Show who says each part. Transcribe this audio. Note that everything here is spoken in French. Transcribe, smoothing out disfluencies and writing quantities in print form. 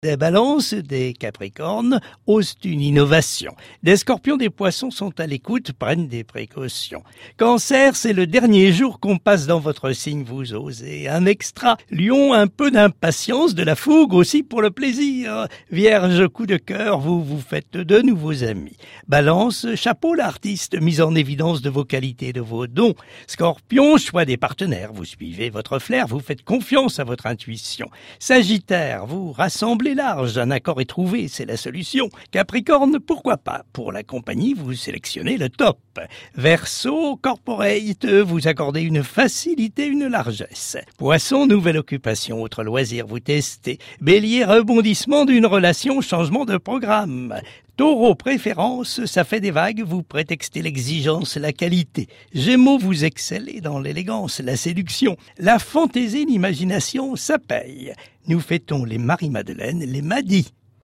Speaker 1: Des balances, des capricornes osent une innovation. Des scorpions, des poissons sont à l'écoute, prennent des précautions. Cancer, c'est le dernier jour qu'on passe dans votre signe, vous osez. Un extra. Lion, un peu d'impatience, de la fougue aussi pour le plaisir. Vierge, coup de cœur, vous vous faites de nouveaux amis. Balance, chapeau l'artiste, mise en évidence de vos qualités, de vos dons. Scorpion, choix des partenaires, vous suivez votre flair, vous faites confiance à votre intuition. Sagittaire, vous rassemblez large, un accord est trouvé, c'est la solution. Capricorne, pourquoi pas? Pour la compagnie, vous sélectionnez le top. Verseau, corporate, vous accordez une facilité, une largesse. Poisson, nouvelle occupation, autre loisir, vous testez. Bélier, rebondissement d'une relation, changement de programme. Taureau, préférence, ça fait des vagues, vous prétextez l'exigence, la qualité. Gémeaux, vous excellez dans l'élégance, la séduction. La fantaisie, l'imagination, ça paye. Nous fêtons les Marie-Madeleine, les Madis.